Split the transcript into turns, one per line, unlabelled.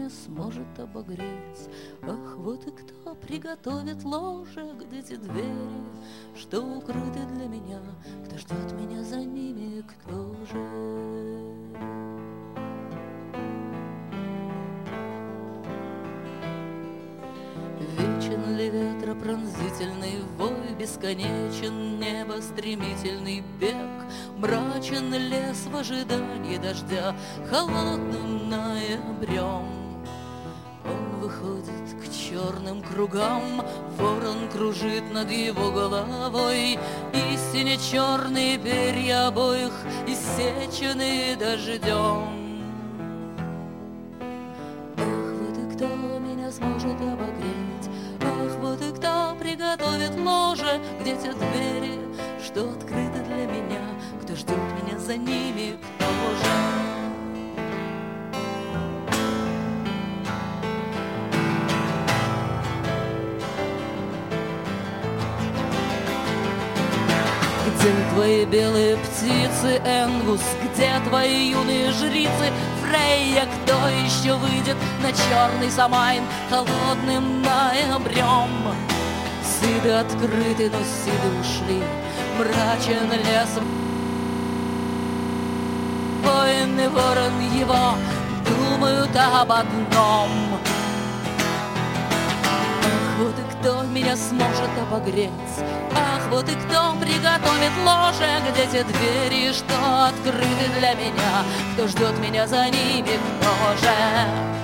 сможет обогреть? Ах, вот и кто приготовит ложе, где те двери, что укрыты для меня? Кто ждет меня за ними, кто же? Вечен ли ветропронзительный вой, бесконечен небо стремительный бег, мрачен лес в ожидании дождя холодным ноябрем. Он выходит к черным кругам, ворон кружит над его головой, и сине-черные перья обоих иссечены дождем. Ах, вот и кто меня сможет обогреть? Ах, вот и кто приготовит ложе, где те двери, что открыты для меня? Кто ждет меня за ними, кто же? Где твои белые птицы, Энгус? Где твои юные жрицы, Фрейя? Кто еще выйдет на черный Самайн холодным ноябрем? Сиды открыты, но сиды ушли, мрачен лес. Воин и ворон его думают об одном. Ах, вот и кто меня сможет обогреть? Ах, вот и кто приготовит ложе, где те двери, что открыты для меня? Кто ждет меня за ними, кто же?